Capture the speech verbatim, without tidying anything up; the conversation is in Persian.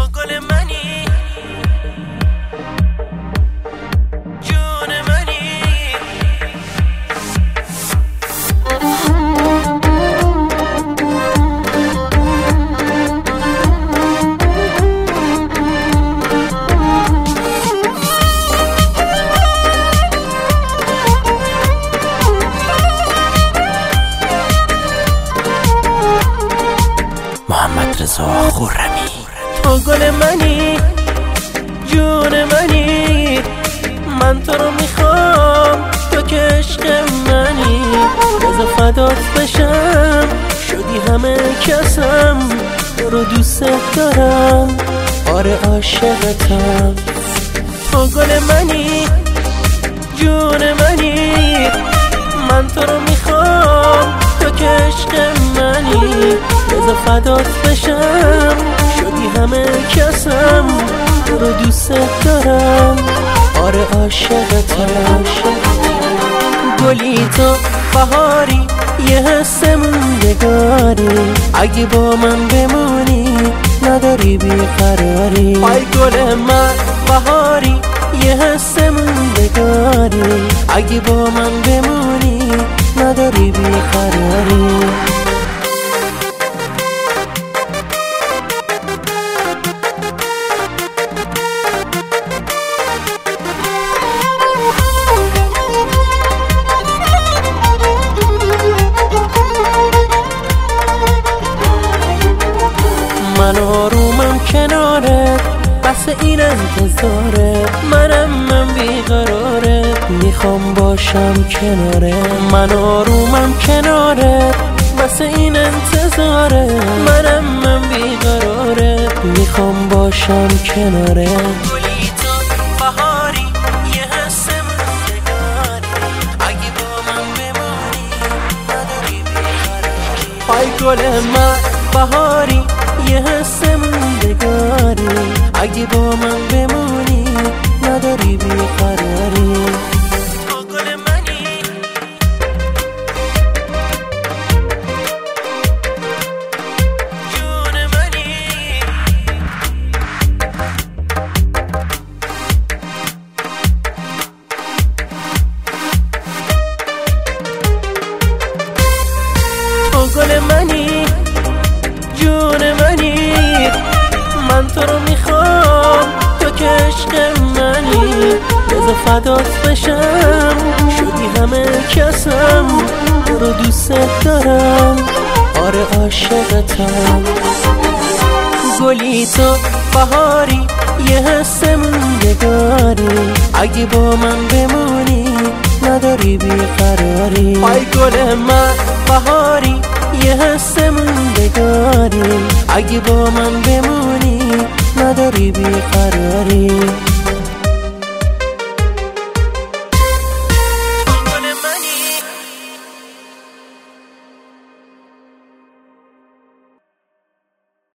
گل منی، جون منی. محمد رضا خرمی. تو گل منی، جون منی، من تو رو میخوام، تو که عشق منی. بذار فدات بشم، شدی همه کسم، تو رو دوست دارم، آره عاشقتم. تو گل منی، جون منی، من تو رو میخوام، تو که عشق منی. بذار فدات بشم، شدی همه کسم، تو رو دوست دارم، آره عاشقتم. گلی تو بهاری، یه حس موندگاری، اگه با من بمونی نداری بیقراری. آی گل من بهاری، یه حس موندگاری، اگه با من بمونی نداری بیقراری. من آرومم کنارت، بس این انتظاره، منم من بیقرارت، میخوام باشم کناره. من آرومم کنارت، بس این انتظاره، منم من بیقرارت، میخوام باشم کناره. گلی تو بهاری، یه حس موندگاری، اگه با من بمونی نداری بیقراری. آی گل من بهاری، یه حس موندگاری، اگه با من بمونی نداری بیقراری. تو گل منی، جون منی. تو گل منی، جون منی، من تو رو میخوام، تو که عشق منی. بذار فدات بشم، شدی همه کسم، تو رو دوست دارم، آره عاشقتم. گلی تو بهاری، یه حس موندگاری، اگه با من بمونی نداری بیقراری. آی گل من بهاری، یه حس موندگاری، اگه با من بمونی نداری بیقراری.